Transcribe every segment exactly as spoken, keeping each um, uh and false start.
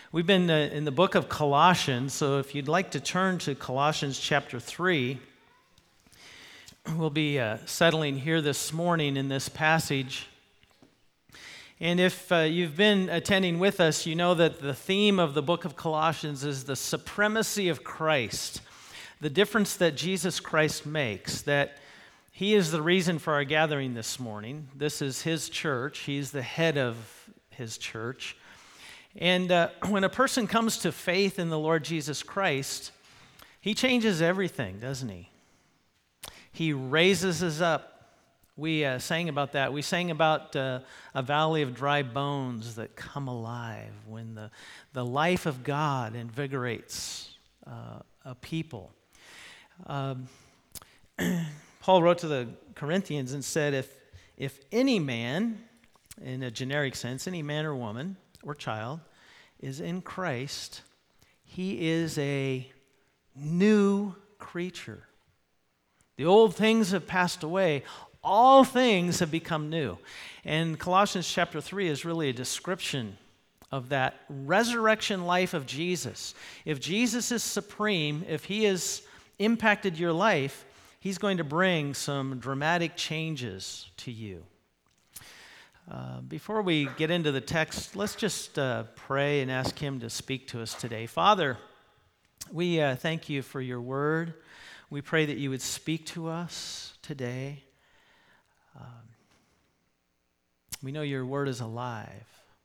We've been uh, in the book of Colossians, so if you'd like to turn to Colossians chapter three, we'll be uh, settling here this morning in this passage. And if uh, you've been attending with us, you know that the theme of the book of Colossians is the supremacy of Christ, the difference that Jesus Christ makes, that He is the reason for our gathering this morning. This is His church. He's the head of His church. And uh, when a person comes to faith in the Lord Jesus Christ, He changes everything, doesn't He? He raises us up. We uh, sang about that. We sang about uh, a valley of dry bones that come alive when the, the life of God invigorates uh, a people. Um, Paul wrote to the Corinthians and said, if, if any man, in a generic sense, any man or woman or child is in Christ, he is a new creature. The old things have passed away. All things have become new. And Colossians chapter three is really a description of that resurrection life of Jesus. If Jesus is supreme, if He has impacted your life, He's going to bring some dramatic changes to you. Uh, before we get into the text, let's just uh, pray and ask Him to speak to us today. Father, we uh, thank You for Your word. We pray that You would speak to us today. Um, we know Your word is alive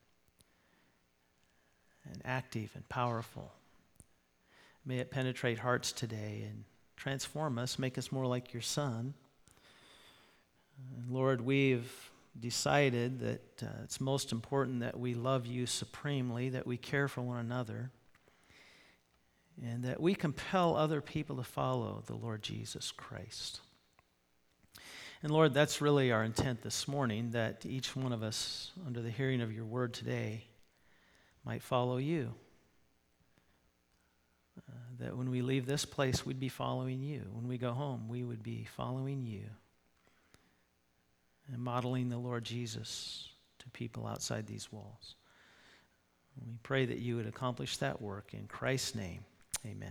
and active and powerful. May it penetrate hearts today and transform us, make us more like Your Son. And Lord, we've decided that uh, it's most important that we love You supremely, that we care for one another, and that we compel other people to follow the Lord Jesus Christ. And Lord, that's really our intent this morning, that each one of us, under the hearing of Your word today, might follow You. Uh, that when we leave this place, we'd be following You. When we go home, we would be following You and modeling the Lord Jesus to people outside these walls. We pray that You would accomplish that work in Christ's name. Amen.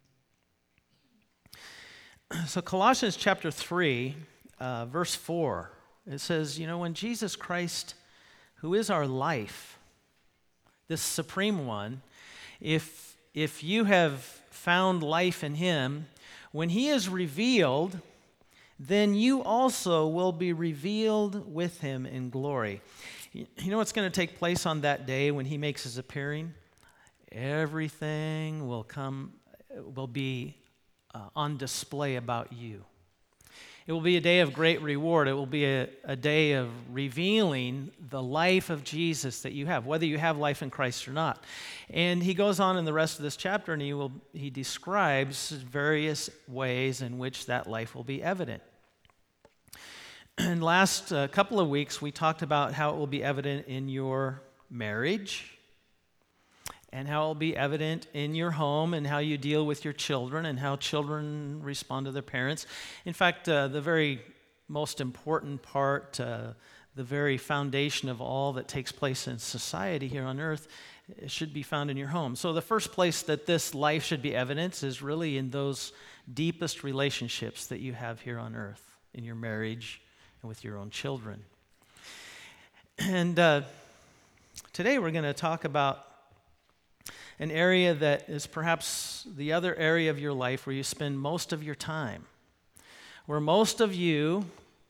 So Colossians chapter three, uh, verse four, it says, you know, when Jesus Christ, who is our life, this supreme one, if, if you have found life in Him, when He is revealed, then you also will be revealed with Him in glory. You know what's going to take place on that day when He makes His appearing? Everything will come, will be uh, on display about You. It will be a day of great reward. It will be a, a day of revealing the life of Jesus that you have, whether you have life in Christ or not. And he goes on in the rest of this chapter, and he will he describes various ways in which that life will be evident. And last uh, couple of weeks, we talked about how it will be evident in your marriage, and how it will be evident in your home, and how you deal with your children, and how children respond to their parents. In fact, uh, the very most important part, uh, the very foundation of all that takes place in society here on earth, should be found in your home. So the first place that this life should be evident is really in those deepest relationships that you have here on earth, in your marriage and with your own children. And uh, today we're going to talk about an area that is perhaps the other area of your life where you spend most of your time, where most of you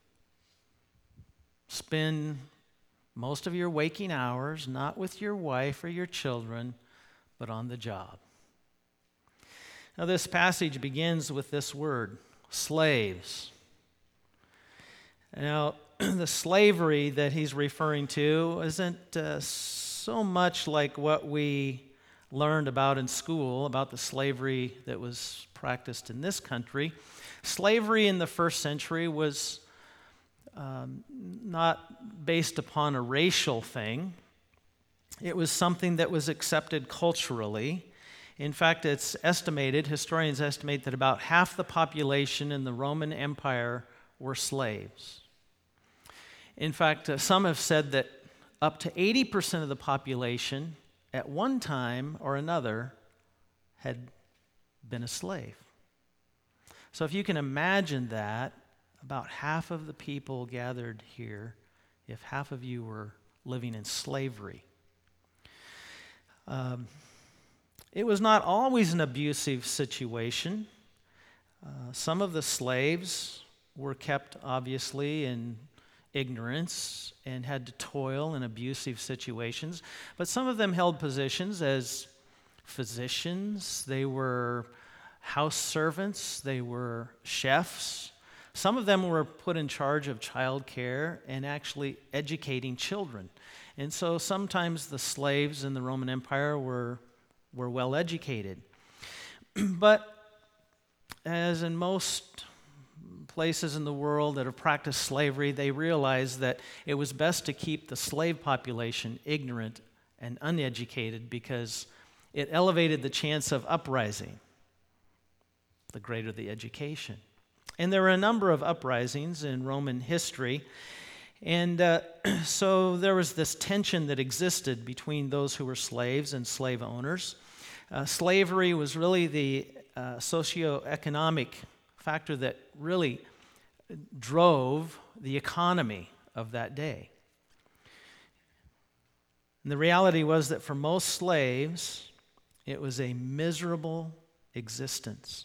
spend most of your waking hours not with your wife or your children, but on the job. Now, this passage begins with this word, slaves. Now, the slavery that he's referring to isn't uh, so much like what we learned about in school, about the slavery that was practiced in this country. Slavery in the first century was um, not based upon a racial thing. It was something that was accepted culturally. In fact, it's estimated, historians estimate that about half the population in the Roman Empire were slaves. In fact, uh, some have said that up to eighty percent of the population at one time or another had been a slave. So if you can imagine that, about half of the people gathered here, if half of you were living in slavery. Um, it was not always an abusive situation. Uh, some of the slaves were kept, obviously, in ignorance and had to toil in abusive situations. But some of them held positions as physicians. They were house servants. They were chefs. Some of them were put in charge of child care and actually educating children. And so sometimes the slaves in the Roman Empire were, were well educated. But as in most places in the world that have practiced slavery, they realized that it was best to keep the slave population ignorant and uneducated because it elevated the chance of uprising, the greater the education. And there were a number of uprisings in Roman history, and uh, so there was this tension that existed between those who were slaves and slave owners. Uh, slavery was really the uh, socioeconomic factor that really drove the economy of that day. And the reality was that for most slaves, it was a miserable existence.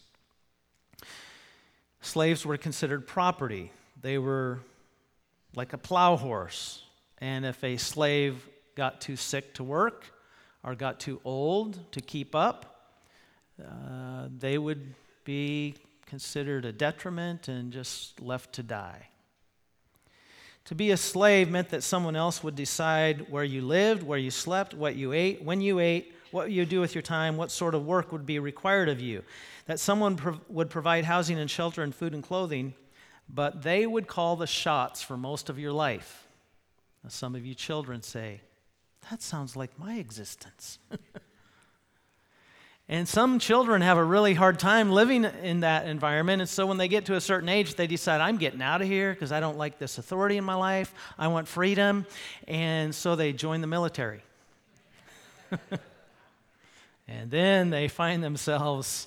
Slaves were considered property. They were like a plow horse. And if a slave got too sick to work or got too old to keep up, uh, they would be considered a detriment and just left to die. To be a slave meant that someone else would decide where you lived, where you slept, what you ate, when you ate, what you do with your time, what sort of work would be required of you. That someone prov- would provide housing and shelter and food and clothing, but they would call the shots for most of your life. Now, some of you children say, that sounds like my existence. And some children have a really hard time living in that environment, and so when they get to a certain age, they decide, I'm getting out of here because I don't like this authority in my life. I want freedom, and so they join the military. And then they find themselves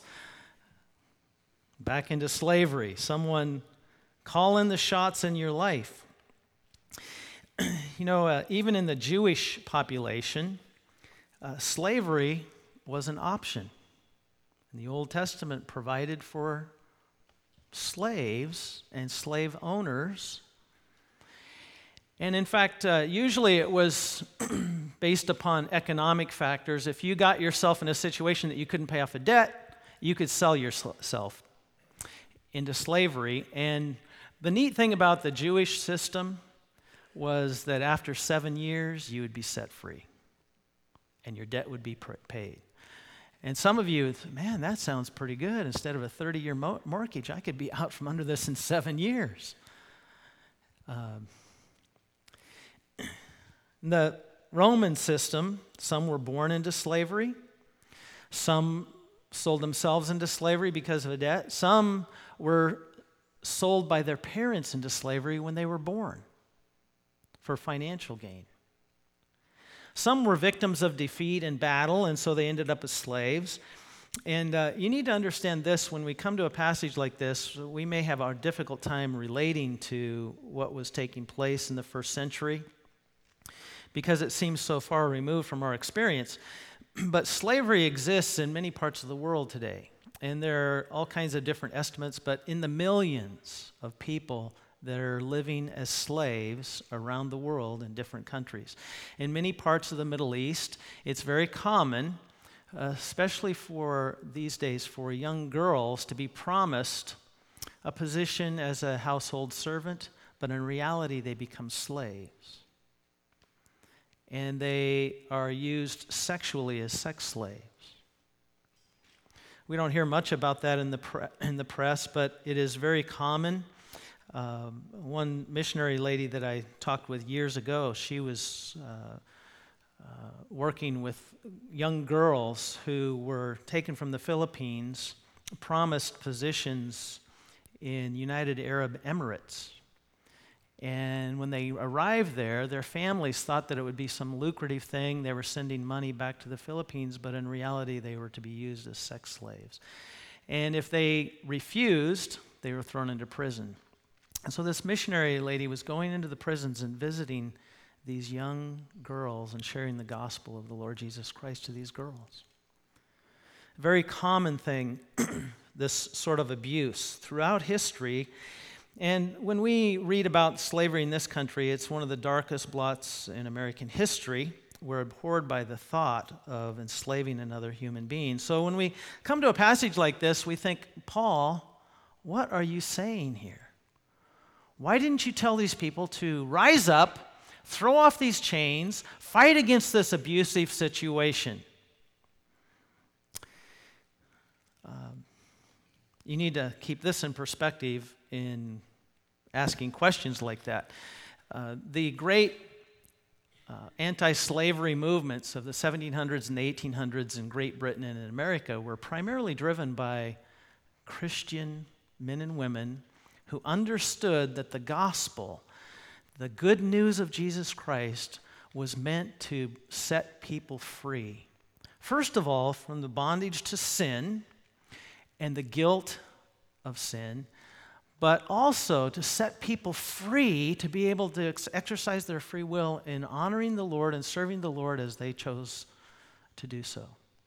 back into slavery, someone calling the shots in your life. You know, uh, even in the Jewish population, uh, slavery was an option. And the Old Testament provided for slaves and slave owners. And in fact, uh, usually it was based upon economic factors. If you got yourself in a situation that you couldn't pay off a debt, you could sell yourself into slavery. And the neat thing about the Jewish system was that after seven years, you would be set free, and your debt would be paid. And some of you, man, that sounds pretty good. Instead of a thirty-year mo- mortgage, I could be out from under this in seven years. Um, the Roman system, some were born into slavery. Some sold themselves into slavery because of a debt. Some were sold by their parents into slavery when they were born for financial gain. Some were victims of defeat in battle, and so they ended up as slaves. And uh, you need to understand this. When we come to a passage like this, we may have a difficult time relating to what was taking place in the first century because it seems so far removed from our experience. But slavery exists in many parts of the world today. And there are all kinds of different estimates, but in the millions of people that are living as slaves around the world in different countries. In many parts of the Middle East, it's very common, uh, especially for these days, for young girls to be promised a position as a household servant, but in reality they become slaves. And they are used sexually as sex slaves. We don't hear much about that in the pre- in the press, but it is very common. Um, one missionary lady that I talked with years ago, she was uh, uh, working with young girls who were taken from the Philippines, promised positions in United Arab Emirates. And when they arrived there, their families thought that it would be some lucrative thing. They were sending money back to the Philippines, but in reality, they were to be used as sex slaves. And if they refused, they were thrown into prison. And so this missionary lady was going into the prisons and visiting these young girls and sharing the gospel of the Lord Jesus Christ to these girls. A very common thing, this sort of abuse throughout history. And when we read about slavery in this country, it's one of the darkest blots in American history. We're abhorred by the thought of enslaving another human being. So when we come to a passage like this, we think, Paul, what are you saying here? Why didn't you tell these people to rise up, throw off these chains, fight against this abusive situation? Um, you need to keep this in perspective in asking questions like that. Uh, the great uh, anti-slavery movements of the seventeen hundreds and the eighteen hundreds in Great Britain and in America were primarily driven by Christian men and women who understood that the gospel, the good news of Jesus Christ, was meant to set people free. First of all, from the bondage to sin and the guilt of sin, but also to set people free to be able to ex- exercise their free will in honoring the Lord and serving the Lord as they chose to do so.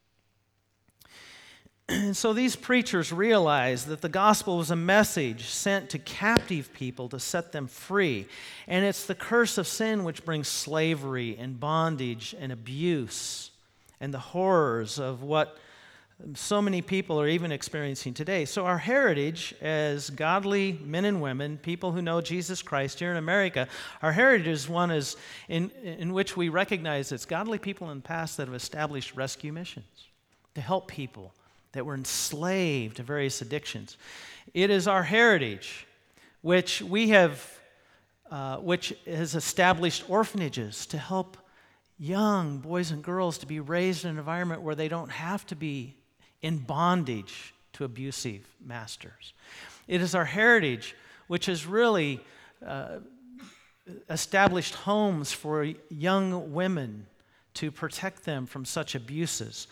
And so these preachers realized that the gospel was a message sent to captive people to set them free. And it's the curse of sin which brings slavery and bondage and abuse and the horrors of what so many people are even experiencing today. So our heritage as godly men and women, people who know Jesus Christ here in America, our heritage is one is in, in which we recognize it's godly people in the past that have established rescue missions to help people that were enslaved to various addictions. It is our heritage which we have, uh, which has established orphanages to help young boys and girls to be raised in an environment where they don't have to be in bondage to abusive masters. It is our heritage which has really uh, established homes for young women to protect them from such abuses,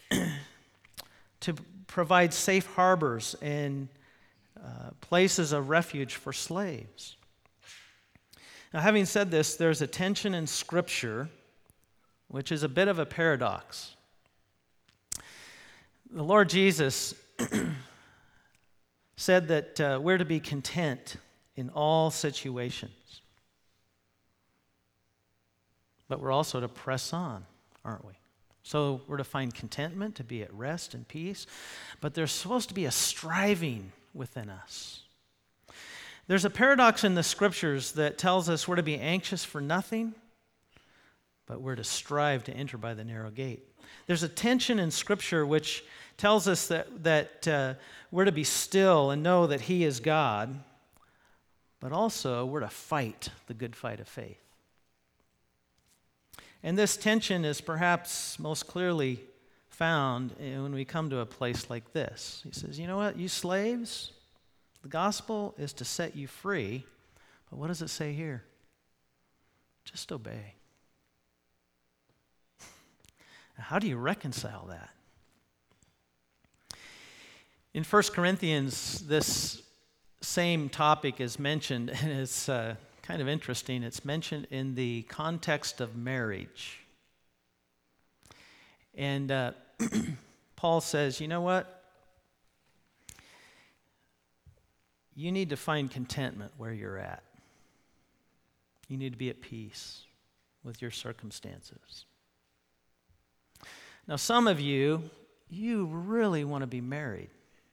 to provide safe harbors and uh, places of refuge for slaves. Now, having said this, there's a tension in Scripture which is a bit of a paradox. The Lord Jesus said that uh, we're to be content in all situations. But we're also to press on, aren't we? So we're to find contentment, to be at rest and peace. But there's supposed to be a striving within us. There's a paradox in the Scriptures that tells us we're to be anxious for nothing, but we're to strive to enter by the narrow gate. There's a tension in Scripture which tells us that, that uh, we're to be still and know that He is God, but also we're to fight the good fight of faith. And this tension is perhaps most clearly found when we come to a place like this. He says, you know what, you slaves, the gospel is to set you free, but what does it say here? Just obey. How do you reconcile that? In First Corinthians, this same topic is mentioned, and it's uh, kind of interesting. It's mentioned in the context of marriage. And uh, Paul says, you know what? You need to find contentment where you're at. You need to be at peace with your circumstances. Now, some of you, you really want to be married.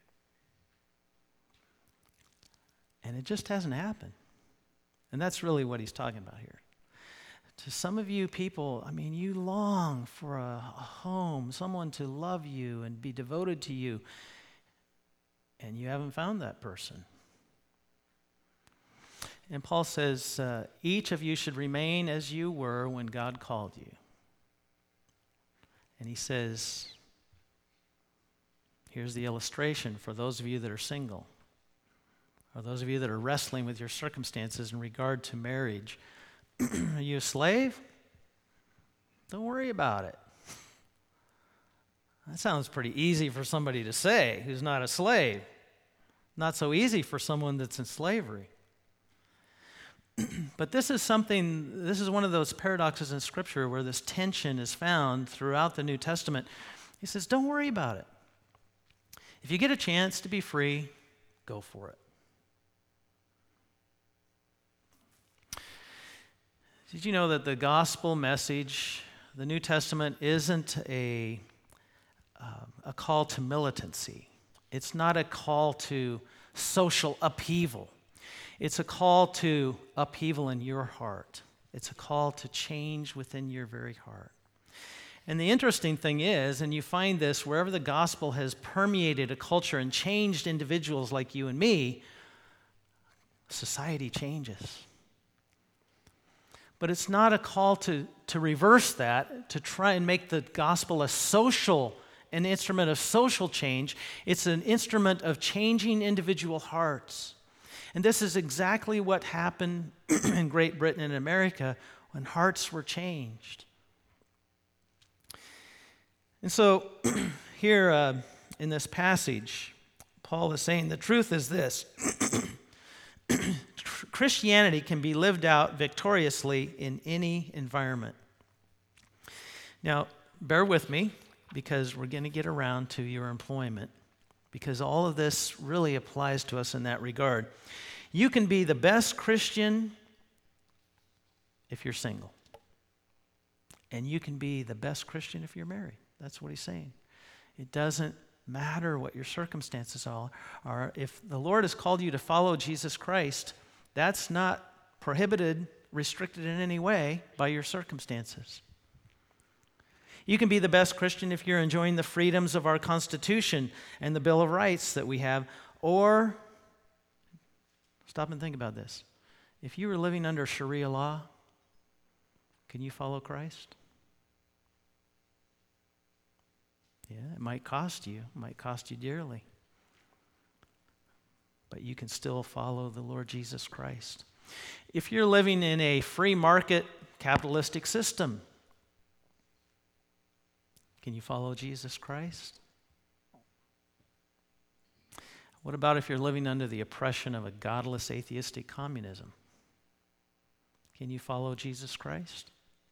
And it just hasn't happened. And that's really what he's talking about here. To some of you people, I mean, you long for a, a home, someone to love you and be devoted to you, and you haven't found that person. And Paul says, uh, each of you should remain as you were when God called you. And he says, here's the illustration for those of you that are single. or those of you that are wrestling with your circumstances in regard to marriage, are you a slave? Don't worry about it. That sounds pretty easy for somebody to say who's not a slave. Not so easy for someone that's in slavery. But this is something, this is one of those paradoxes in Scripture where this tension is found throughout the New Testament. He says, don't worry about it. If you get a chance to be free, go for it. Did you know that the gospel message, the New Testament, isn't a, uh, a call to militancy? It's not a call to social upheaval. It's a call to upheaval in your heart. It's a call to change within your very heart. And the interesting thing is, and you find this wherever the gospel has permeated a culture and changed individuals like you and me, society changes. But it's not a call to, to reverse that, to try and make the gospel a social, an instrument of social change. It's an instrument of changing individual hearts. And this is exactly what happened in Great Britain and America when hearts were changed. And so here uh, in this passage, Paul is saying the truth is this. Christianity can be lived out victoriously in any environment. Now, bear with me because we're going to get around to your employment, because all of this really applies to us in that regard. You can be the best Christian if you're single. And you can be the best Christian if you're married. That's what he's saying. It doesn't matter what your circumstances are. If the Lord has called you to follow Jesus Christ, that's not prohibited, restricted in any way by your circumstances. You can be the best Christian if you're enjoying the freedoms of our Constitution and the Bill of Rights that we have, or, stop and think about this, if you were living under Sharia law, can you follow Christ? Yeah, it might cost you. It might cost you dearly. But you can still follow the Lord Jesus Christ. If you're living in a free market capitalistic system, can you follow Jesus Christ? What about if you're living under the oppression of a godless atheistic communism? Can you follow Jesus Christ?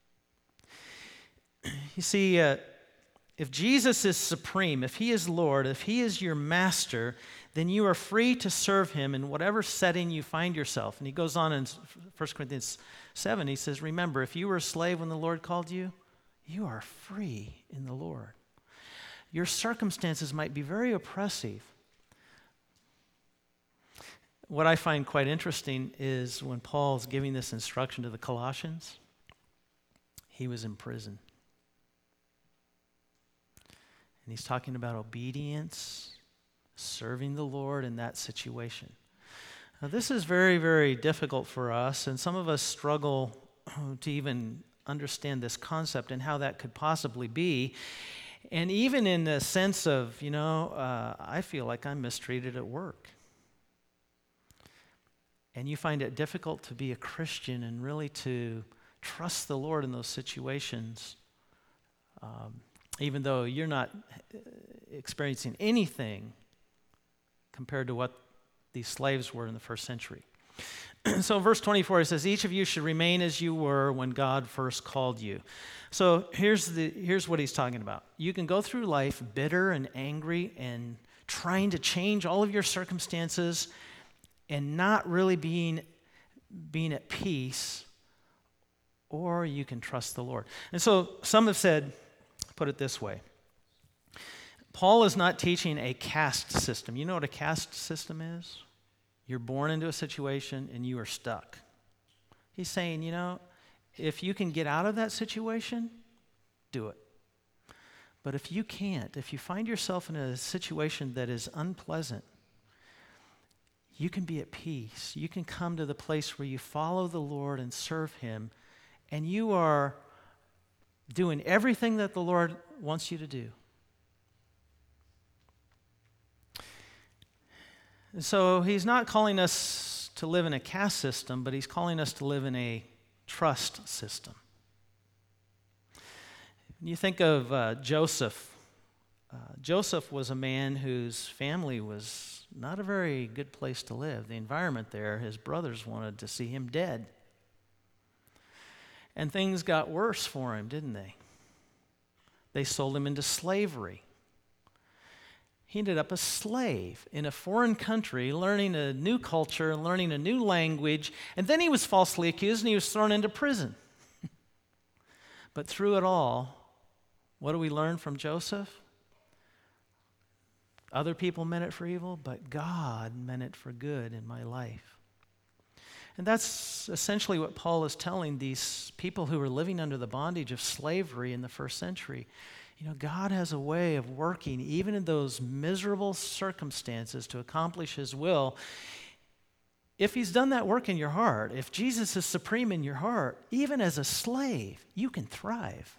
You see, uh, if Jesus is supreme, if he is Lord, if he is your master, then you are free to serve him in whatever setting you find yourself. And he goes on in First Corinthians seven, he says, remember, if you were a slave when the Lord called you, you are free in the Lord. Your circumstances might be very oppressive. What I find quite interesting is when Paul's giving this instruction to the Colossians, he was in prison. And he's talking about obedience, serving the Lord in that situation. Now, this is very, very difficult for us, and some of us struggle to even understand this concept and how that could possibly be. And even in the sense of, you know, uh, I feel like I'm mistreated at work. And you find it difficult to be a Christian and really to trust the Lord in those situations. Um, even though you're not experiencing anything compared to what these slaves were in the first century. So verse twenty-four, it says, each of you should remain as you were when God first called you. So here's the here's what he's talking about. You can go through life bitter and angry and trying to change all of your circumstances and not really being, being at peace, or you can trust the Lord. And so some have said, put it this way. Paul is not teaching a caste system. You know what a caste system is? You're born into a situation and you are stuck. He's saying, you know, if you can get out of that situation, do it. But if you can't, if you find yourself in a situation that is unpleasant, you can be at peace. You can come to the place where you follow the Lord and serve him, and you are doing everything that the Lord wants you to do. And so he's not calling us to live in a caste system, but he's calling us to live in a trust system. When you think of uh, Joseph, uh, Joseph was a man whose family was not a very good place to live. The environment there, his brothers wanted to see him dead. And things got worse for him, didn't they? They sold him into slavery. He ended up a slave in a foreign country, learning a new culture, learning a new language, and then he was falsely accused and he was thrown into prison. But through it all, what do we learn from Joseph? Other people meant it for evil, but God meant it for good in my life. And that's essentially what Paul is telling these people who were living under the bondage of slavery in the first century. You know, God has a way of working even in those miserable circumstances to accomplish his will. If he's done that work in your heart, if Jesus is supreme in your heart, even as a slave, you can thrive.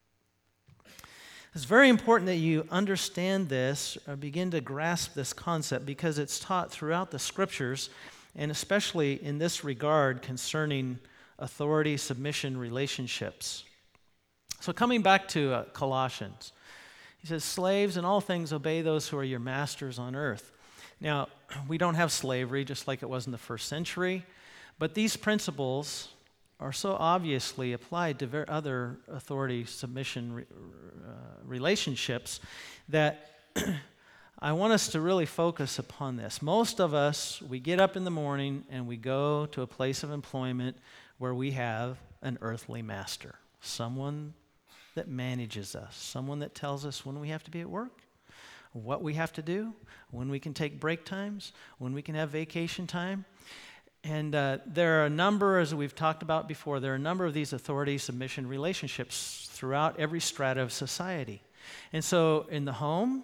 It's very important that you understand this or begin to grasp this concept because it's taught throughout the scriptures, and especially in this regard concerning authority, submission, relationships. So coming back to uh, Colossians, he says, slaves in all things obey those who are your masters on earth. Now, we don't have slavery just like it was in the first century, but these principles are so obviously applied to ver- other authority, submission re- uh, relationships that I want us to really focus upon this. Most of us, we get up in the morning and we go to a place of employment where we have an earthly master, someone that manages us, someone that tells us when we have to be at work, what we have to do, when we can take break times, when we can have vacation time. And uh, there are a number, as we've talked about before, there are a number of these authority submission relationships throughout every strata of society. And so in the home,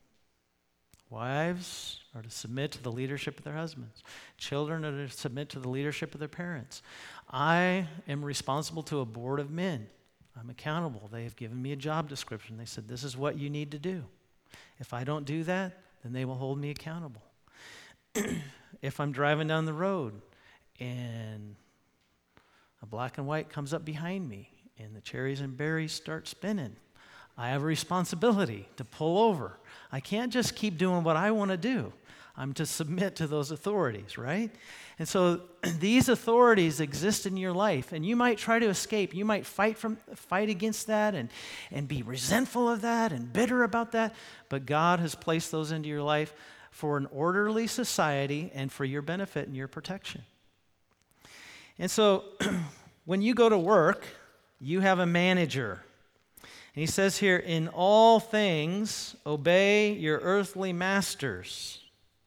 wives are to submit to the leadership of their husbands. Children are to submit to the leadership of their parents. I am responsible to a board of men. I'm accountable. They have given me a job description. They said, this is what you need to do. If I don't do that, then they will hold me accountable. If I'm driving down the road and a black and white comes up behind me and the cherries and berries start spinning, I have a responsibility to pull over. I can't just keep doing what I want to do. I'm to submit to those authorities, right? And so these authorities exist in your life, and you might try to escape. You might fight from fight against that and, and be resentful of that and bitter about that, but God has placed those into your life for an orderly society and for your benefit and your protection. And so when you go to work, you have a manager. And he says here, in all things, obey your earthly masters.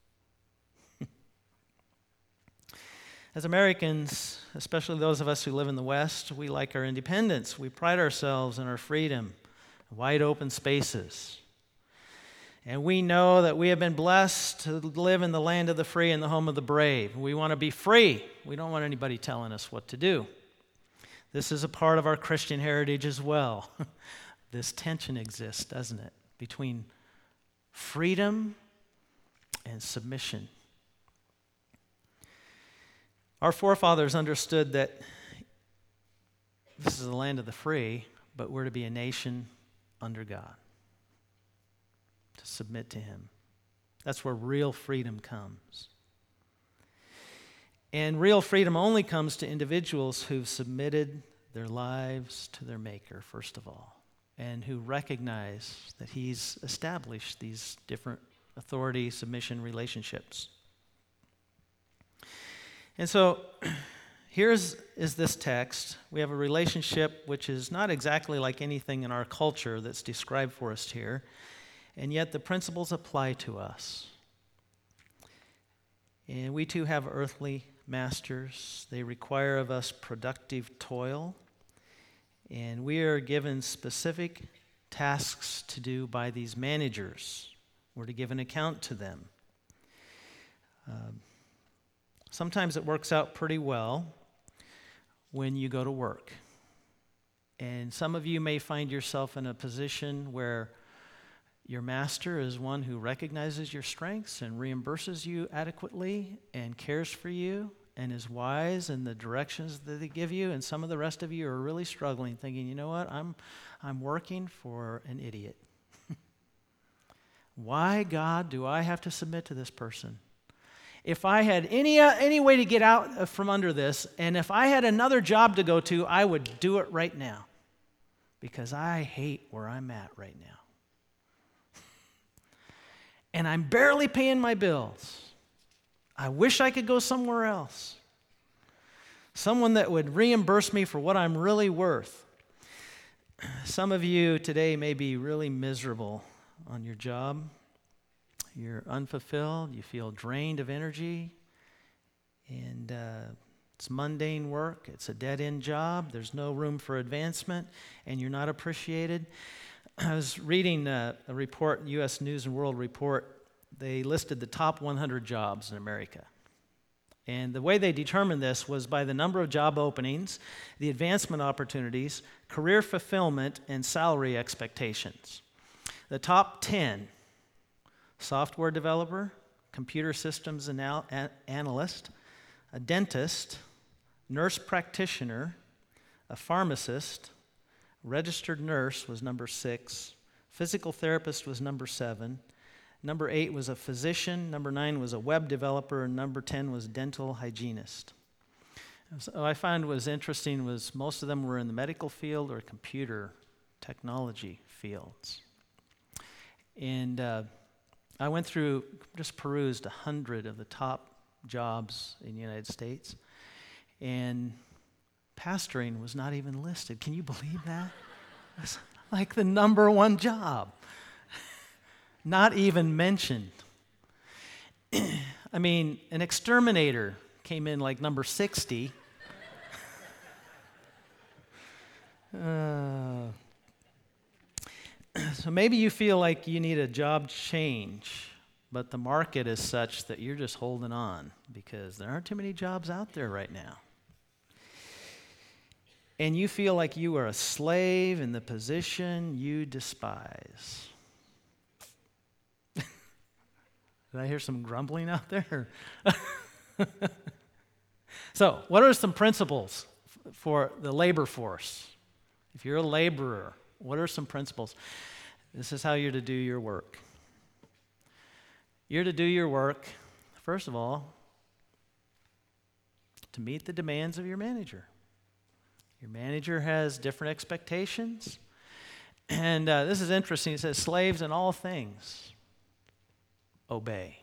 As Americans, especially those of us who live in the West, we like our independence. We pride ourselves in our freedom, wide open spaces. And we know that we have been blessed to live in the land of the free and the home of the brave. We want to be free. We don't want anybody telling us what to do. This is a part of our Christian heritage as well. This tension exists, doesn't it, between freedom and submission. Our forefathers understood that this is the land of the free, but we're to be a nation under God, to submit to him. That's where real freedom comes. And real freedom only comes to individuals who've submitted their lives to their Maker, first of all, and who recognize that he's established these different authority, submission relationships. And so here's is this text. We have a relationship which is not exactly like anything in our culture that's described for us here, and yet the principles apply to us. And we too have earthly masters. They require of us productive toil, and we are given specific tasks to do by these managers. We're to give an account to them. Um, Sometimes it works out pretty well when you go to work. And some of you may find yourself in a position where your master is one who recognizes your strengths and reimburses you adequately and cares for you and is wise in the directions that they give you, and some of the rest of you are really struggling, thinking, you know what, I'm, I'm working for an idiot. Why, God, do I have to submit to this person? If I had any, uh, any way to get out from under this, and if I had another job to go to, I would do it right now, because I hate where I'm at right now. And I'm barely paying my bills. I wish I could go somewhere else. Someone that would reimburse me for what I'm really worth. Some of you today may be really miserable on your job. You're unfulfilled. You feel drained of energy. And uh, it's mundane work. It's a dead-end job. There's no room for advancement, and you're not appreciated. I was reading a, a report, U S News and World Report. They listed the top one hundred jobs in America. And the way they determined this was by the number of job openings, the advancement opportunities, career fulfillment, and salary expectations. The top ten, software developer, computer systems anal- a- analyst, a dentist, nurse practitioner, a pharmacist, registered nurse was number six. Physical therapist was number seven. Number eight was a physician. Number nine was a web developer. And number ten was dental hygienist. So I found was interesting was most of them were in the medical field or computer technology fields. And uh, I went through, just perused a hundred of the top jobs in the United States. And pastoring was not even listed. Can you believe that? That's like the number one job. Not even mentioned. I mean, an exterminator came in like number sixty. uh, so maybe you feel like you need a job change, but the market is such that you're just holding on because there aren't too many jobs out there right now. And you feel like you are a slave in the position you despise. Did I hear some grumbling out there? So, what are some principles f- for the labor force? If you're a laborer, what are some principles? This is how you're to do your work. You're to do your work, first of all, to meet the demands of your manager. Your manager has different expectations. And uh, this is interesting. It says, slaves in all things, obey.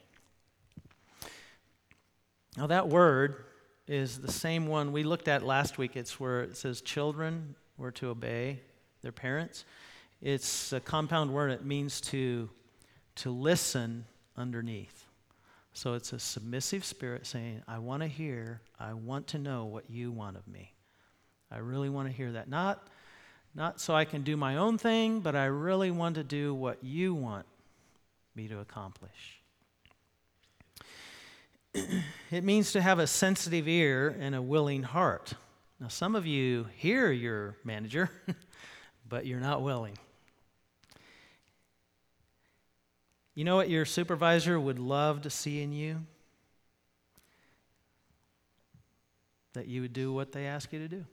Now that word is the same one we looked at last week. It's where it says children were to obey their parents. It's a compound word. It means to, to listen underneath. So it's a submissive spirit saying, I want to hear, I want to know what you want of me. I really want to hear that. Not, not so I can do my own thing, but I really want to do what you want me to accomplish. It means to have a sensitive ear and a willing heart. Now, some of you hear your manager, but you're not willing. You know what your supervisor would love to see in you? That you would do what they ask you to do.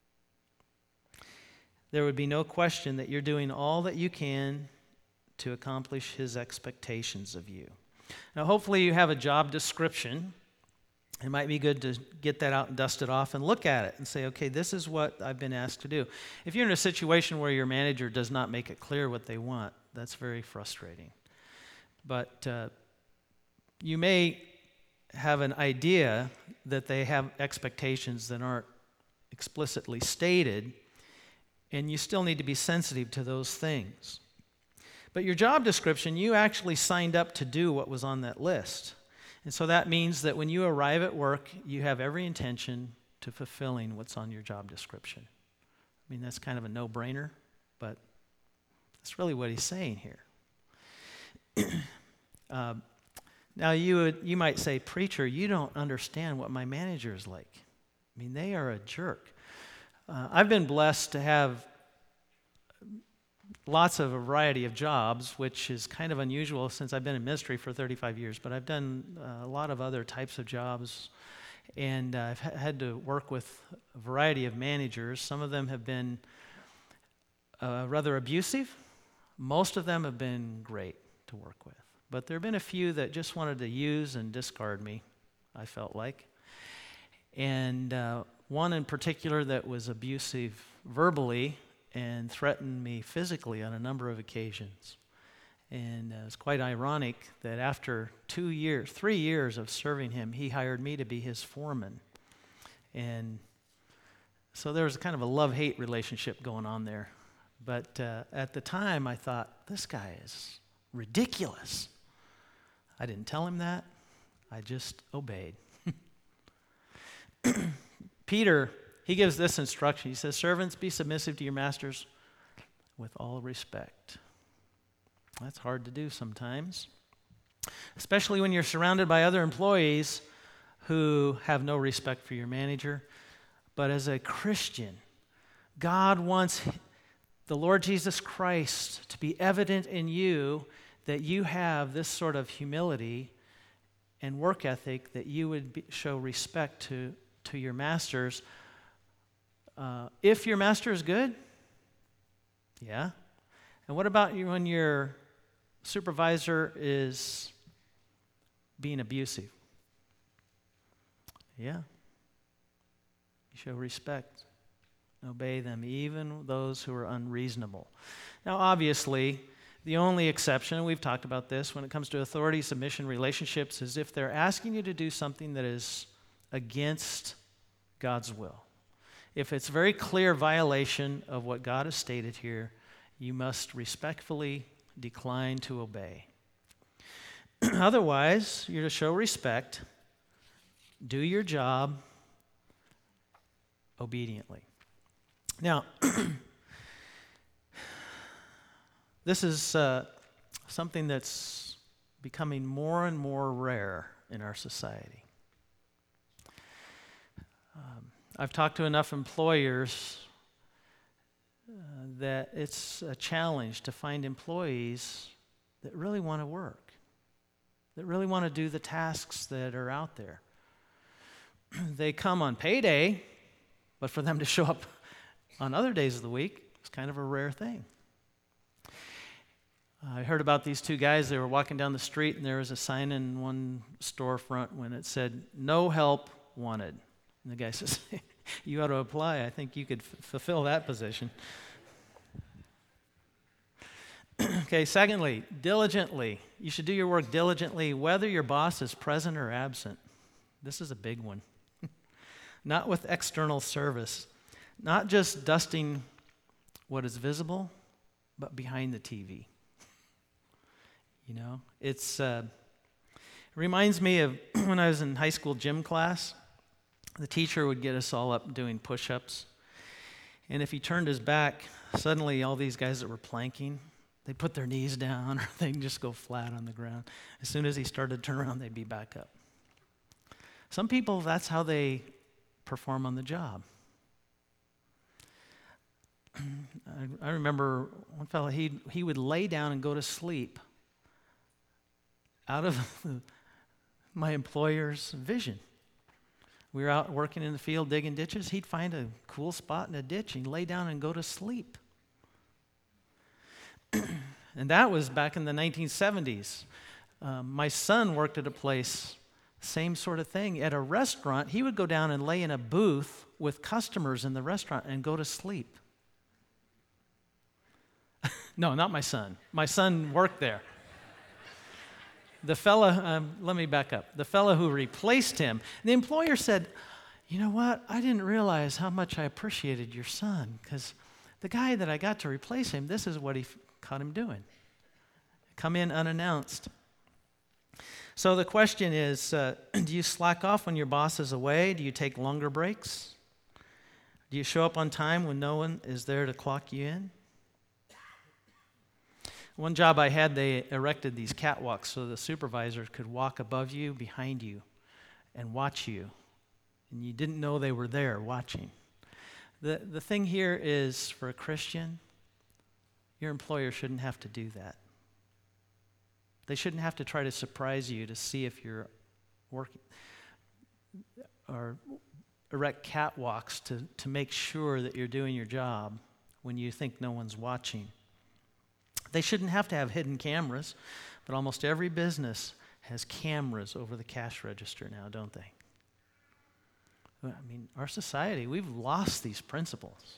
There would be no question that you're doing all that you can to accomplish his expectations of you. Now, hopefully you have a job description. It might be good to get that out and dust it off and look at it and say, okay, this is what I've been asked to do. If you're in a situation where your manager does not make it clear what they want, that's very frustrating. But uh, you may have an idea that they have expectations that aren't explicitly stated, and you still need to be sensitive to those things. But your job description, you actually signed up to do what was on that list. And so that means that when you arrive at work, you have every intention to fulfilling what's on your job description. I mean, that's kind of a no-brainer, but that's really what he's saying here. uh, now, you would, you might say, preacher, you don't understand what my manager is like. I mean, they are a jerk. Uh, I've been blessed to have lots of a variety of jobs, which is kind of unusual since I've been in ministry for thirty-five years, but I've done uh, a lot of other types of jobs, and uh, I've ha- had to work with a variety of managers. Some of them have been uh, rather abusive. Most of them have been great to work with, but there have been a few that just wanted to use and discard me, I felt like. And uh, one in particular that was abusive verbally and threatened me physically on a number of occasions. And uh, it's quite ironic that after two years, three years of serving him, he hired me to be his foreman. And so there was kind of a love-hate relationship going on there. But uh, at the time, I thought, this guy is ridiculous. I didn't tell him that. I just obeyed. Peter, he gives this instruction. He says, servants, be submissive to your masters with all respect. That's hard to do sometimes, especially when you're surrounded by other employees who have no respect for your manager. But as a Christian, God wants the Lord Jesus Christ to be evident in you, that you have this sort of humility and work ethic, that you would be, show respect to, to your masters. Uh, if your master is good, yeah. And what about you when your supervisor is being abusive? Yeah. You show respect. Obey them, even those who are unreasonable. Now, obviously, the only exception, we've talked about this, when it comes to authority submission relationships, is if they're asking you to do something that is against God's will. If it's a very clear violation of what God has stated here, you must respectfully decline to obey. Otherwise, you're to show respect, do your job obediently. Now, this is uh, something that's becoming more and more rare in our society. Um, I've talked to enough employers uh, that it's a challenge to find employees that really want to work, that really want to do the tasks that are out there. They come on payday, but for them to show up on other days of the week, it's kind of a rare thing. I heard about these two guys. They were walking down the street, and there was a sign in one storefront when it said, "No help wanted." And the guy says, "You ought to apply. I think you could f- fulfill that position." Okay, secondly, diligently. You should do your work diligently, whether your boss is present or absent. This is a big one. Not with external service. Not just dusting what is visible, but behind the T V. You know, it's uh, it reminds me of when I was in high school gym class. The teacher would get us all up doing push-ups, and if he turned his back, suddenly all these guys that were planking, they'd put their knees down, or they'd just go flat on the ground. As soon as he started to turn around, they'd be back up. Some people, that's how they perform on the job. I, I remember one fellow, he he would lay down and go to sleep out of my employer's vision. We were out working in the field digging ditches. He'd find a cool spot in a ditch and lay down and go to sleep. And that was back in the nineteen seventies. Um, my son worked at a place, same sort of thing. At a restaurant, he would go down and lay in a booth with customers in the restaurant and go to sleep. No, not my son. My son worked there. The fella, um, let me back up. The fella who replaced him, the employer said, "You know what? I didn't realize how much I appreciated your son, because the guy that I got to replace him, this is what he f- caught him doing. Come in unannounced." So the question is, uh, do you slack off when your boss is away? Do you take longer breaks? Do you show up on time when no one is there to clock you in? One job I had, they erected these catwalks so the supervisor could walk above you, behind you, and watch you. And you didn't know they were there watching. The, the thing here is, for a Christian, Your employer shouldn't have to do that. They shouldn't have to try to surprise you to see if you're working or erect catwalks to, to make sure that you're doing your job when you think no one's watching. They shouldn't have to have hidden cameras, but almost every business has cameras over the cash register now, don't they? I mean, our society, we've lost these principles.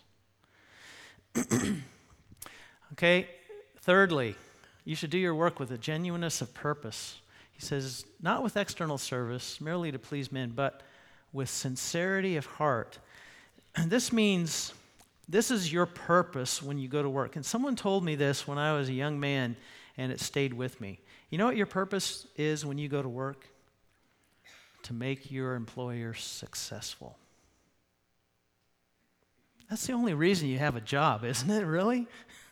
Okay, thirdly, you should do your work with a genuineness of purpose. He says, not with external service, merely to please men, but with sincerity of heart. And this means this is your purpose when you go to work. And someone told me this when I was a young man, and it stayed with me. You know what your purpose is when you go to work? To make your employer successful. That's the only reason you have a job, isn't it, really?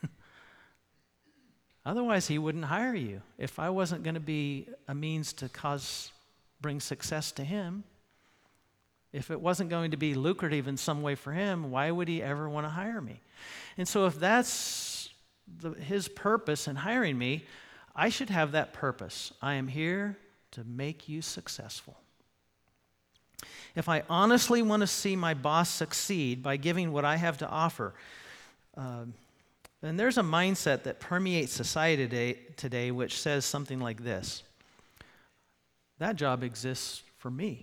Otherwise, he wouldn't hire you. If I wasn't going to be a means to cause, bring success to him, if it wasn't going to be lucrative in some way for him, why would he ever want to hire me? And so if that's the, his purpose in hiring me, I should have that purpose. I am here to make you successful. If I honestly want to see my boss succeed by giving what I have to offer, um, and there's a mindset that permeates society today, today which says something like this: that job exists for me.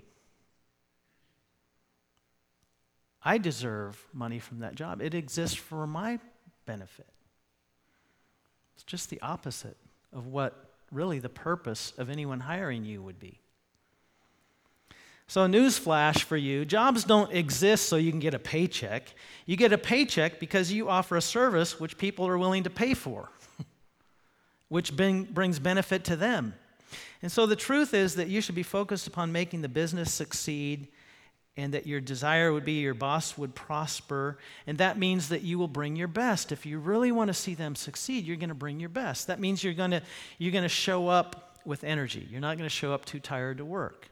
I deserve money from that job. It exists for my benefit. It's just the opposite of what really the purpose of anyone hiring you would be. So a news flash for you, jobs don't exist so you can get a paycheck. You get a paycheck because you offer a service which people are willing to pay for, which bring, brings benefit to them. And so the truth is that you should be focused upon making the business succeed, and that your desire would be your boss would prosper, and that means that you will bring your best. If you really want to see them succeed, you're going to bring your best. That means you're going to, you're going to show up with energy. You're not going to show up too tired to work.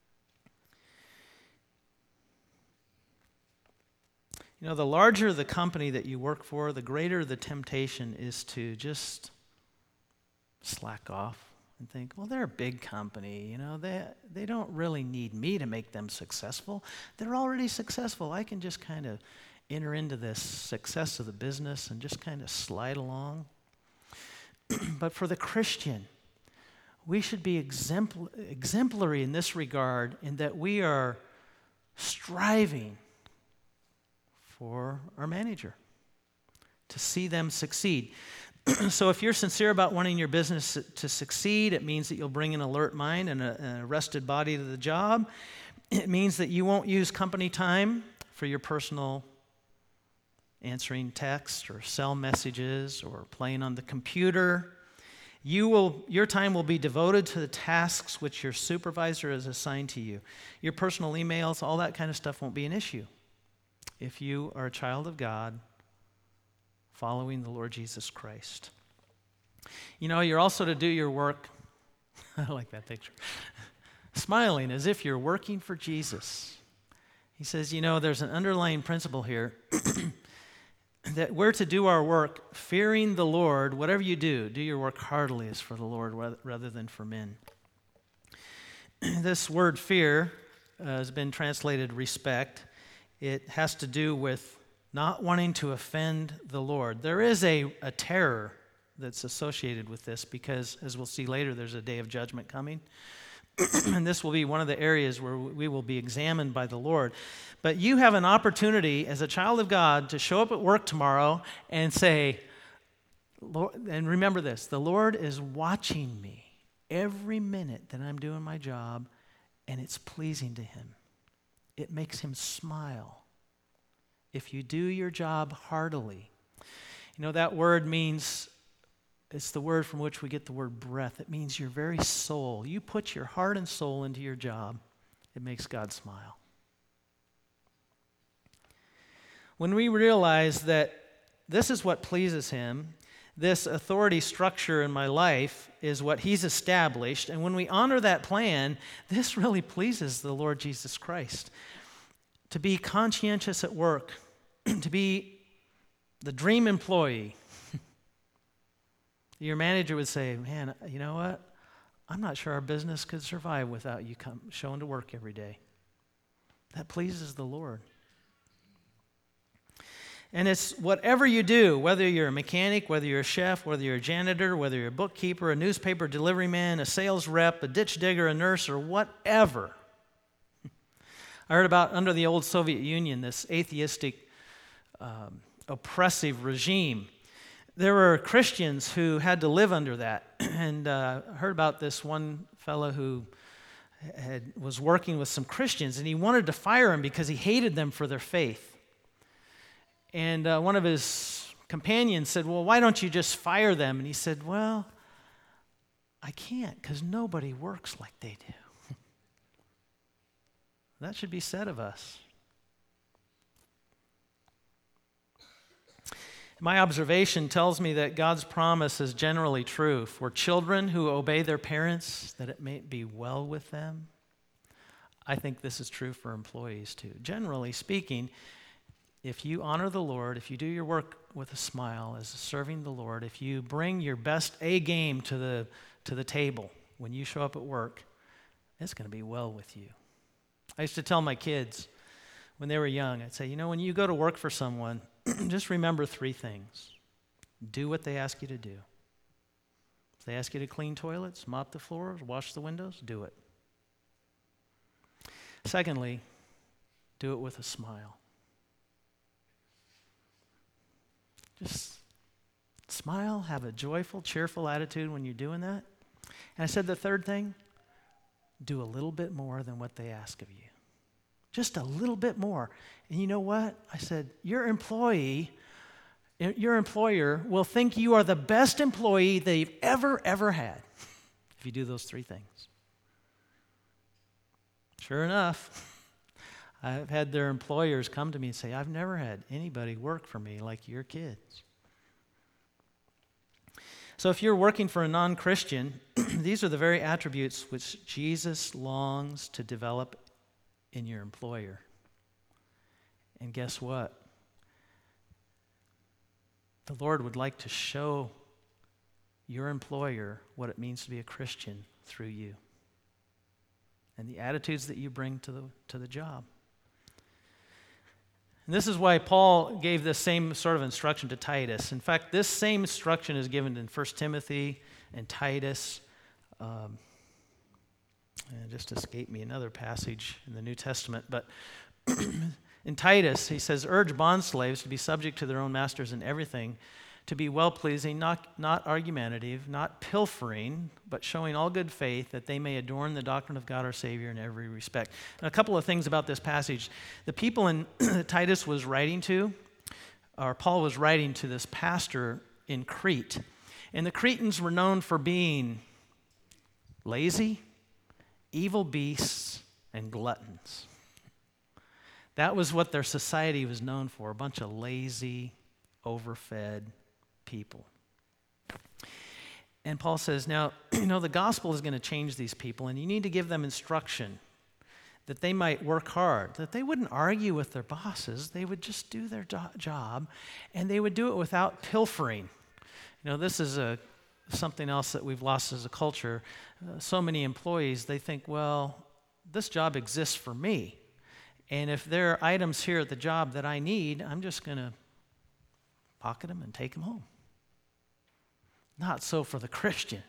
You know, the larger the company that you work for, the greater the temptation is to just slack off and think, well, they're a big company, you know, they they don't really need me to make them successful. They're already successful. I can just kind of enter into this success of the business and just kind of slide along. But for the Christian, we should be exempl- exemplary in this regard, in that we are striving for our manager to see them succeed. So if you're sincere about wanting your business to succeed, it means that you'll bring an alert mind and a, an rested body to the job. It means that you won't use company time for your personal answering text or cell messages or playing on the computer. You will, your time will be devoted to the tasks which your supervisor has assigned to you. Your personal emails, all that kind of stuff won't be an issue if you are a child of God following the Lord Jesus Christ. You know, you're also to do your work, I like that picture, smiling as if you're working for Jesus. He says, you know, there's an underlying principle here that we're to do our work fearing the Lord. Whatever you do, do your work heartily as for the Lord rather than for men. This word fear uh, has been translated respect. It has to do with not wanting to offend the Lord. There is a, a terror that's associated with this because, as we'll see later, there's a day of judgment coming. And this will be one of the areas where we will be examined by the Lord. But you have an opportunity as a child of God to show up at work tomorrow and say, Lord, and remember this, the Lord is watching me every minute that I'm doing my job, and it's pleasing to him. It makes him smile. If you do your job heartily. You know, that word means, it's the word from which we get the word breath. It means your very soul. You put your heart and soul into your job, it makes God smile. When we realize that this is what pleases him, this authority structure in my life is what he's established, and when we honor that plan, this really pleases the Lord Jesus Christ. To be conscientious at work, to be the dream employee, Your manager would say, man, you know what? I'm not sure our business could survive without you come showing to work every day. That pleases the Lord. And it's whatever you do, whether you're a mechanic, whether you're a chef, whether you're a janitor, whether you're a bookkeeper, a newspaper delivery man, a sales rep, a ditch digger, a nurse, or whatever. I heard about under the old Soviet Union, this atheistic, um, oppressive regime. There were Christians who had to live under that. And uh, I heard about this one fellow who had, was working with some Christians, and he wanted to fire them because he hated them for their faith. And uh, one of his companions said, well, why don't you just fire them? And he said, well, I can't because nobody works like they do. That should be said of us. My observation tells me that God's promise is generally true. For children who obey their parents, that it may be well with them. I think this is true for employees too. Generally speaking, if you honor the Lord, if you do your work with a smile as serving the Lord, if you bring your best A game to the, to the table when you show up at work, it's going to be well with you. I used to tell my kids when they were young, I'd say, you know, when you go to work for someone, just remember three things. Do what they ask you to do. If they ask you to clean toilets, mop the floors, wash the windows, do it. Secondly, do it with a smile. Just smile, have a joyful, cheerful attitude when you're doing that. And I said the third thing, do a little bit more than what they ask of you. Just a little bit more. And you know what? I said, your employee, your employer will think you are the best employee they've ever, ever had if you do those three things. Sure enough, I've had their employers come to me and say, I've never had anybody work for me like your kids. So if you're working for a non-Christian, these are the very attributes which Jesus longs to develop in your employer. And guess what? The Lord would like to show your employer what it means to be a Christian through you and the attitudes that you bring to the, to the job. And this is why Paul gave the same sort of instruction to Titus. In fact, this same instruction is given in First Timothy and Titus. Um, and it just escaped me another passage in the New Testament. But in Titus, he says, urge bondslaves to be subject to their own masters in everything, to be well-pleasing, not, not argumentative, not pilfering, but showing all good faith, that they may adorn the doctrine of God our Savior in every respect. Now, a couple of things about this passage. The people in Titus was writing to, or Paul was writing to this pastor in Crete. And the Cretans were known for being lazy, evil beasts, and gluttons. That was what their society was known for, a bunch of lazy, overfed people. And Paul says, now, you know, the gospel is going to change these people, and you need to give them instruction that they might work hard, that they wouldn't argue with their bosses, they would just do their do- job, and they would do it without pilfering. You know, this is a something else that we've lost as a culture. Uh, so many employees, they think, well, this job exists for me, and if there are items here at the job that I need, I'm just going to pocket them and take them home. Not so for the Christian.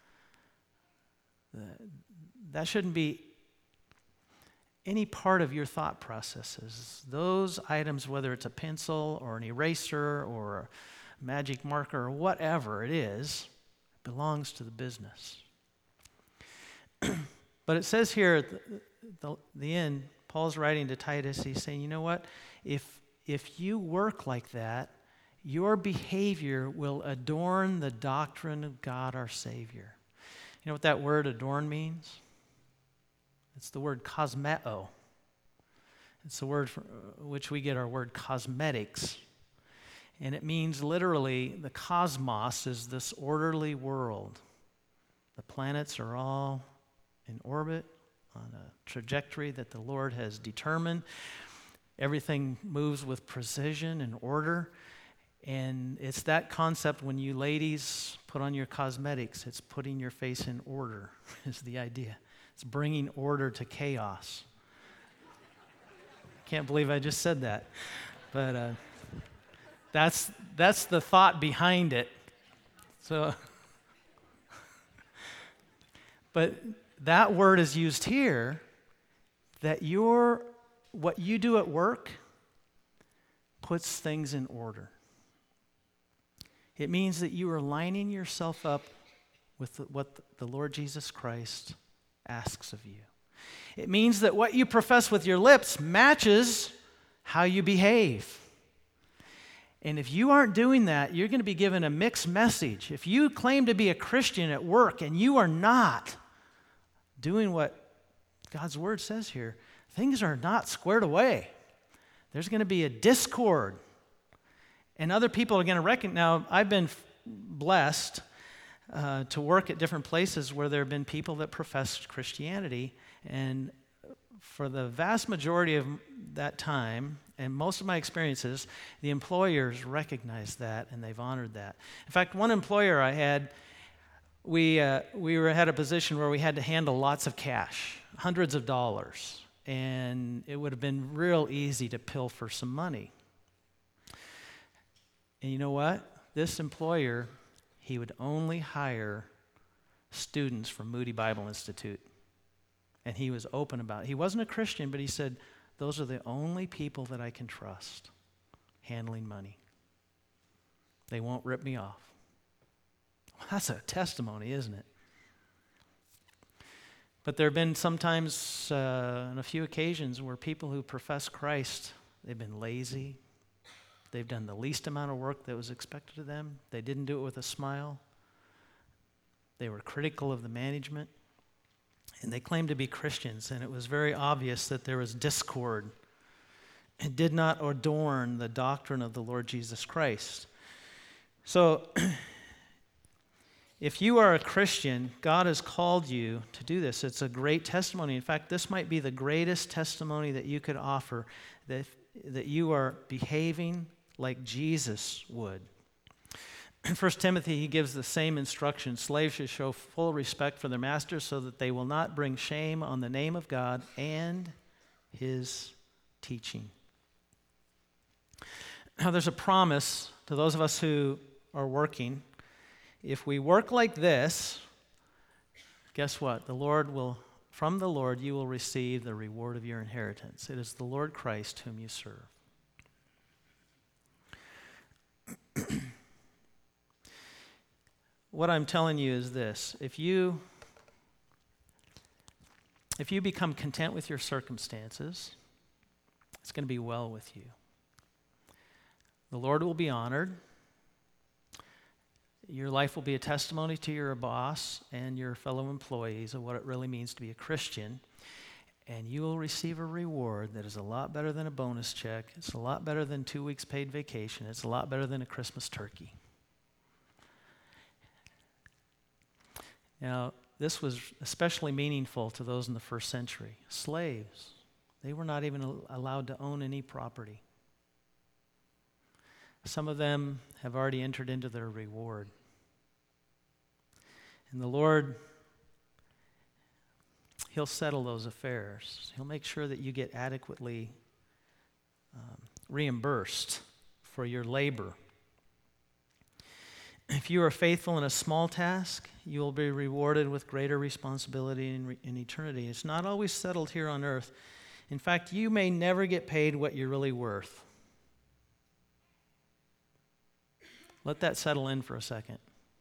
That shouldn't be any part of your thought processes. Those items, whether it's a pencil or an eraser or a magic marker or whatever it is, belongs to the business. But it says here at the, the, the end, Paul's writing to Titus, he's saying, you know what? If, if you work like that, your behavior will adorn the doctrine of God our Savior. You know what that word adorn means? It's the word cosmeo. It's the word from which we get our word cosmetics. And it means literally the cosmos is this orderly world. The planets are all in orbit on a trajectory that the Lord has determined. Everything moves with precision and order. And it's that concept when you ladies put on your cosmetics, it's putting your face in order, is the idea. It's bringing order to chaos. Can't believe I just said that. But uh, that's, that's the thought behind it. So, but that word is used here, that your, what you do at work puts things in order. It means that you are lining yourself up with what the Lord Jesus Christ asks of you. It means that what you profess with your lips matches how you behave. And if you aren't doing that, you're going to be given a mixed message. If you claim to be a Christian at work and you are not doing what God's word says here, things are not squared away. There's going to be a discord. And other people are going to recognize. Now, I've been f- blessed uh, to work at different places where there have been people that profess Christianity. And for the vast majority of that time, and most of my experiences, the employers recognize that and they've honored that. In fact, one employer I had, we, uh, we were had a position where we had to handle lots of cash, hundreds of dollars. And it would have been real easy to pilfer some money. And you know what? This employer, he would only hire students from Moody Bible Institute. And he was open about it. He wasn't a Christian, but he said, those are the only people that I can trust handling money. They won't rip me off. Well, that's a testimony, isn't it? But there have been sometimes, uh, on a few occasions, where people who profess Christ, they've been lazy. They've done the least amount of work that was expected of them. They didn't do it with a smile. They were critical of the management. And they claimed to be Christians, and it was very obvious that there was discord. It did not adorn the doctrine of the Lord Jesus Christ. So, if you are a Christian, God has called you to do this. It's a great testimony. In fact, this might be the greatest testimony that you could offer, that, that you are behaving like Jesus would. In First Timothy, he gives the same instruction. Slaves should show full respect for their masters so that they will not bring shame on the name of God and his teaching. Now, there's a promise to those of us who are working. If we work like this, guess what? The Lord will, from the Lord, you will receive the reward of your inheritance. It is the Lord Christ whom you serve. What I'm telling you is this. If you, if you become content with your circumstances, it's going to be well with you. The Lord will be honored. Your life will be a testimony to your boss and your fellow employees of what it really means to be a Christian. And you will receive a reward that is a lot better than a bonus check. It's a lot better than two weeks paid vacation. It's a lot better than a Christmas turkey. Now, this was especially meaningful to those in the first century. Slaves, they were not even allowed to own any property. Some of them have already entered into their reward. And the Lord, he'll settle those affairs. He'll make sure that you get adequately um, reimbursed for your labor. If you are faithful in a small task, you will be rewarded with greater responsibility in, re- in eternity. It's not always settled here on earth. In fact, you may never get paid what you're really worth. Let that settle in for a second.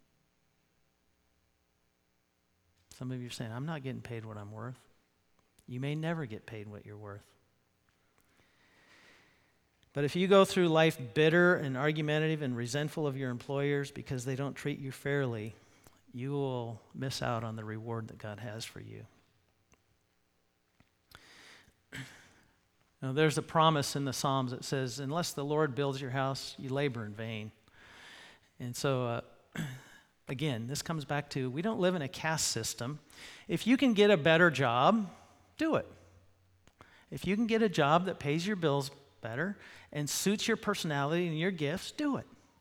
Some of you are saying, I'm not getting paid what I'm worth. You may never get paid what you're worth. But if you go through life bitter and argumentative and resentful of your employers because they don't treat you fairly, you will miss out on the reward that God has for you. Now, there's a promise in the Psalms that says, unless the Lord builds your house, you labor in vain. And so, uh, again, this comes back to, we don't live in a caste system. If you can get a better job, do it. If you can get a job that pays your bills better and suits your personality and your gifts, do it.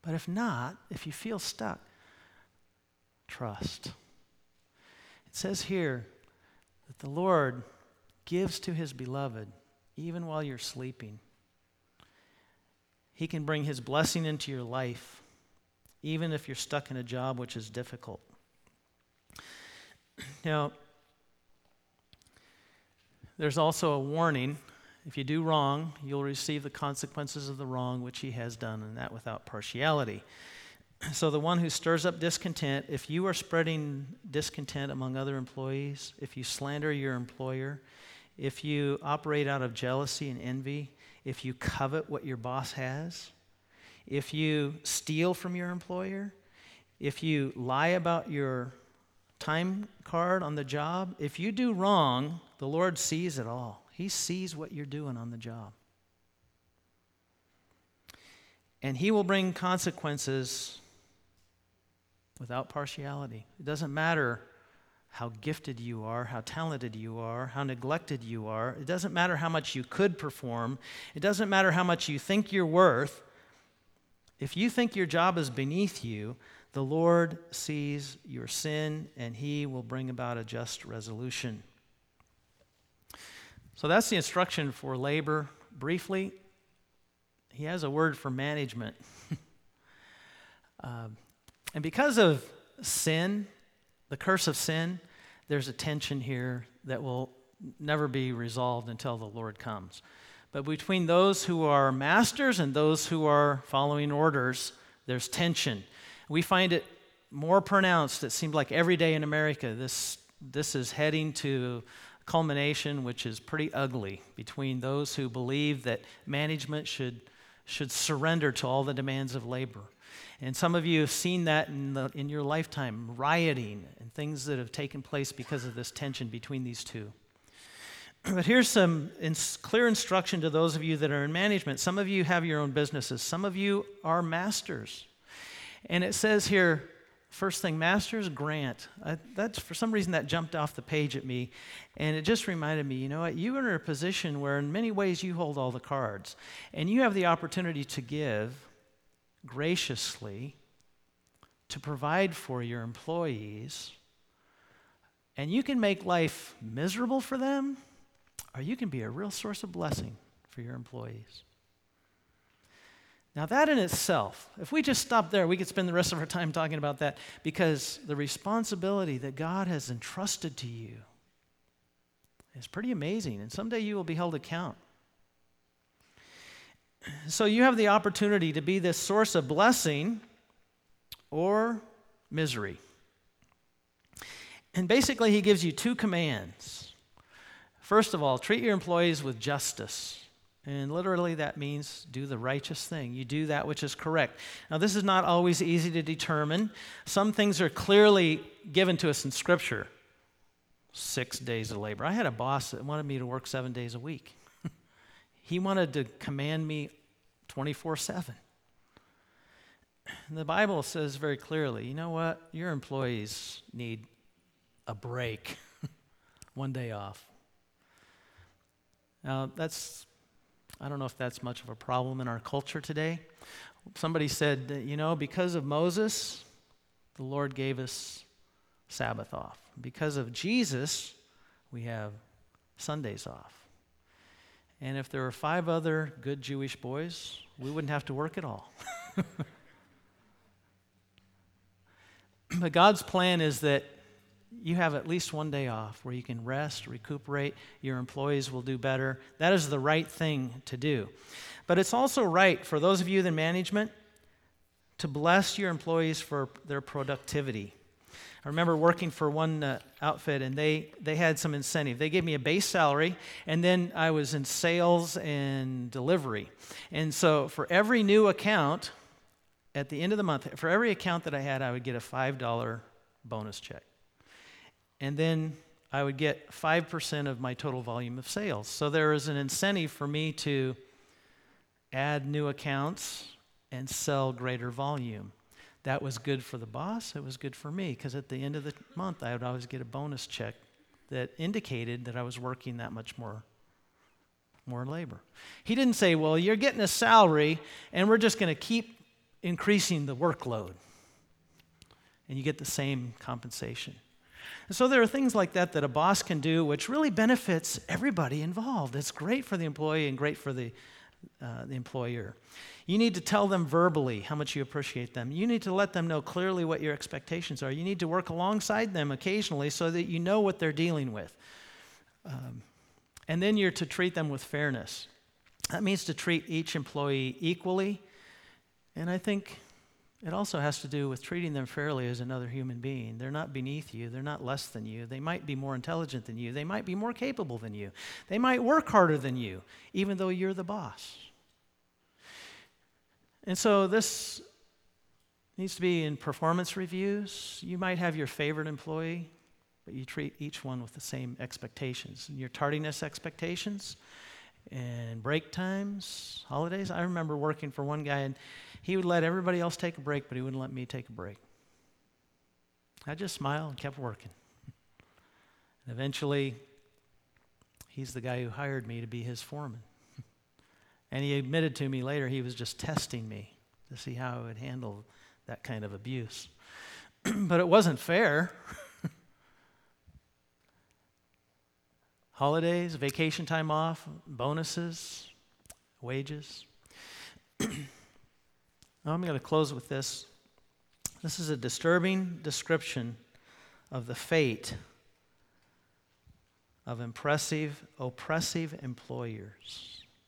But if not, if you feel stuck, trust. It says here that the Lord gives to his beloved even while you're sleeping. He can bring his blessing into your life even if you're stuck in a job which is difficult. Now, there's also a warning. If you do wrong, you'll receive the consequences of the wrong which he has done, and that without partiality. So the one who stirs up discontent, if you are spreading discontent among other employees, if you slander your employer, if you operate out of jealousy and envy, if you covet what your boss has, if you steal from your employer, if you lie about your time card on the job, if you do wrong, the Lord sees it all. He sees what you're doing on the job. And he will bring consequences without partiality. It doesn't matter how gifted you are, how talented you are, how neglected you are. It doesn't matter how much you could perform. It doesn't matter how much you think you're worth. If you think your job is beneath you, the Lord sees your sin and he will bring about a just resolution. So that's the instruction for labor. Briefly, he has a word for management. um, and because of sin, the curse of sin, there's a tension here that will never be resolved until the Lord comes. But between those who are masters and those who are following orders, there's tension. We find it more pronounced, it seems like every day in America. This, this is heading to culmination, which is pretty ugly, between those who believe that management should, should surrender to all the demands of labor. And some of you have seen that in, the, in your lifetime, rioting and things that have taken place because of this tension between these two. But here's some ins- clear instruction to those of you that are in management. Some of you have your own businesses. Some of you are masters. And it says here, first thing, masters grant. I, that's, for some reason, that jumped off the page at me. And it just reminded me, you know what? You are in a position where in many ways you hold all the cards. And you have the opportunity to give graciously, to provide for your employees. And you can make life miserable for them, or you can be a real source of blessing for your employees. Now that in itself, if we just stop there, we could spend the rest of our time talking about that, because the responsibility that God has entrusted to you is pretty amazing, and someday you will be held account. So you have the opportunity to be this source of blessing or misery. And basically he gives you two commands. First of all, treat your employees with justice. And literally that means do the righteous thing. You do that which is correct. Now this is not always easy to determine. Some things are clearly given to us in Scripture. Six days of labor. I had a boss that wanted me to work seven days a week. He wanted to command me twenty-four seven. The Bible says very clearly, you know what? Your employees need a break. One day off. Now, that's, I don't know if that's much of a problem in our culture today. Somebody said, that, you know, because of Moses, the Lord gave us Sabbath off. Because of Jesus, we have Sundays off. And if there were five other good Jewish boys, we wouldn't have to work at all. But God's plan is that you have at least one day off where you can rest, recuperate, your employees will do better. That is the right thing to do. But it's also right for those of you in management to bless your employees for their productivity. I remember working for one uh, outfit, and they, they had some incentive. They gave me a base salary, and then I was in sales and delivery. And so for every new account, at the end of the month, for every account that I had, I would get a five dollars bonus check. And then I would get five percent of my total volume of sales. So there was an incentive for me to add new accounts and sell greater volume. That was good for the boss. It was good for me, because at the end of the month, I would always get a bonus check that indicated that I was working that much more, more labor. He didn't say, well, you're getting a salary, and we're just going to keep increasing the workload, and you get the same compensation. And so there are things like that that a boss can do which really benefits everybody involved. It's great for the employee and great for the, uh, the employer. You need to tell them verbally how much you appreciate them. You need to let them know clearly what your expectations are. You need to work alongside them occasionally so that you know what they're dealing with. Um, and then you're to treat them with fairness. That means to treat each employee equally. And I think it also has to do with treating them fairly as another human being. They're not beneath you. They're not less than you. They might be more intelligent than you. They might be more capable than you. They might work harder than you, even though you're the boss. And so this needs to be in performance reviews. You might have your favorite employee, but you treat each one with the same expectations. And your tardiness expectations and break times, holidays. I remember working for one guy, and he would let everybody else take a break, but he wouldn't let me take a break. I just smiled and kept working. And eventually, he's the guy who hired me to be his foreman. And he admitted to me later he was just testing me to see how I would handle that kind of abuse. But it wasn't fair. Holidays, vacation time off, bonuses, wages. Now I'm going to close with this. This is a disturbing description of the fate of impressive, oppressive employers.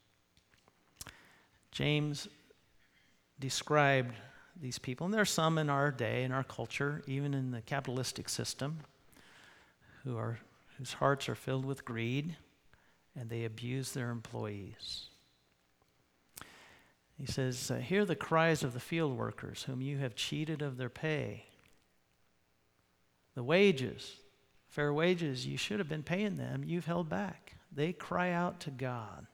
James described these people, and there are some in our day, in our culture, even in the capitalistic system, who are whose hearts are filled with greed, and they abuse their employees. He says, hear the cries of the field workers, whom you have cheated of their pay. The wages, fair wages, you should have been paying them, you've held back. They cry out to God.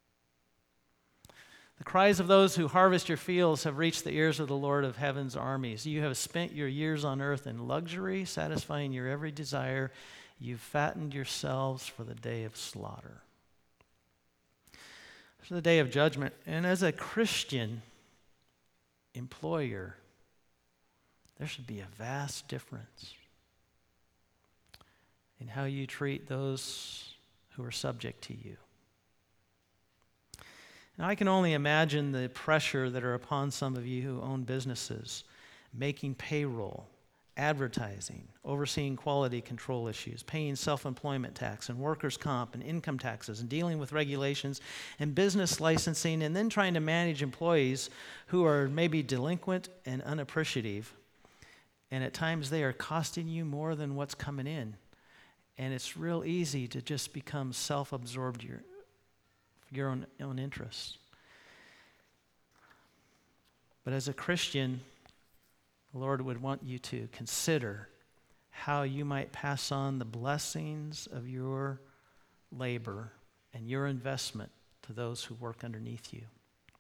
The cries of those who harvest your fields have reached the ears of the Lord of heaven's armies. You have spent your years on earth in luxury, satisfying your every desire. You've fattened yourselves for the day of slaughter. For the day of judgment. And as a Christian employer, there should be a vast difference in how you treat those who are subject to you. Now, I can only imagine the pressure that are upon some of you who own businesses, making payroll, advertising, overseeing quality control issues, paying self-employment tax and workers' comp and income taxes, and dealing with regulations and business licensing, and then trying to manage employees who are maybe delinquent and unappreciative. And at times they are costing you more than what's coming in. And it's real easy to just become self-absorbed your, your own, own interests. But as a Christian, the Lord would want you to consider how you might pass on the blessings of your labor and your investment to those who work underneath you.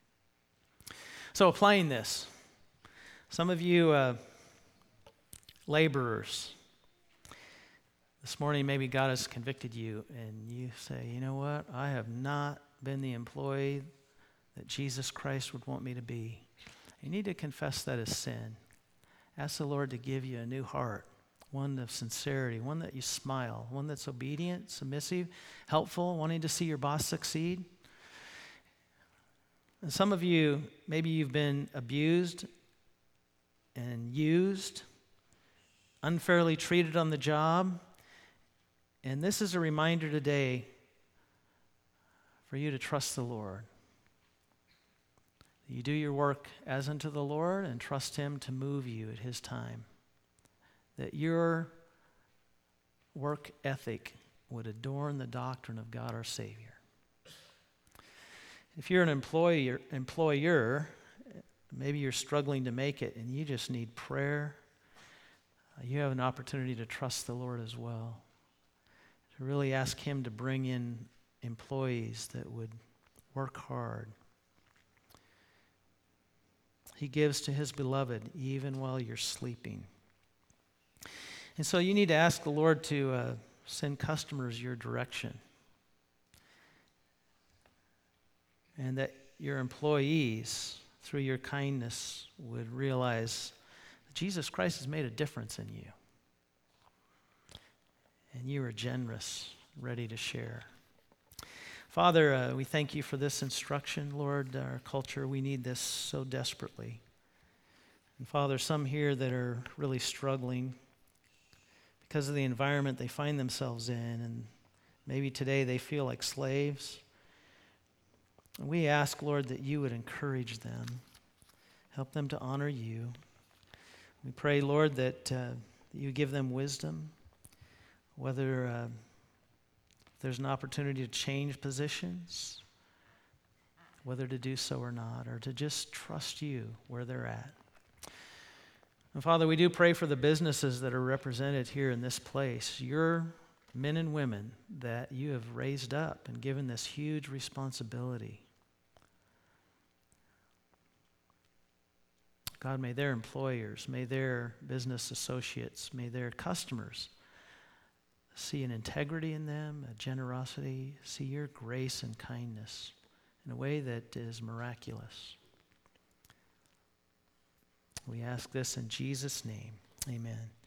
So applying this, some of you uh, laborers, this morning maybe God has convicted you and you say, you know what, I have not been the employee that Jesus Christ would want me to be. You need to confess that as sin. Ask the Lord to give you a new heart, one of sincerity, one that you smile, one that's obedient, submissive, helpful, wanting to see your boss succeed. And some of you, maybe you've been abused and used, unfairly treated on the job. And this is a reminder today for you to trust the Lord. You do your work as unto the Lord and trust Him to move you at His time. That your work ethic would adorn the doctrine of God our Savior. If you're an employer, employer, maybe you're struggling to make it and you just need prayer, you have an opportunity to trust the Lord as well. To really ask Him to bring in employees that would work hard. He gives to His beloved even while you're sleeping. And so you need to ask the Lord to uh, send customers your direction. And that your employees, through your kindness, would realize that Jesus Christ has made a difference in you. And you are generous, ready to share. Father, uh, we thank you for this instruction, Lord. Our culture, we need this so desperately. And Father, some here that are really struggling because of the environment they find themselves in, and maybe today they feel like slaves. We ask, Lord, that you would encourage them, help them to honor you. We pray, Lord, that, uh, that you give them wisdom, whether uh, there's an opportunity to change positions, whether to do so or not, or to just trust you where they're at. And Father, we do pray for the businesses that are represented here in this place, your men and women that you have raised up and given this huge responsibility. God, may their employers, may their business associates, may their customers see an integrity in them, a generosity, see your grace and kindness in a way that is miraculous. We ask this in Jesus' name. Amen.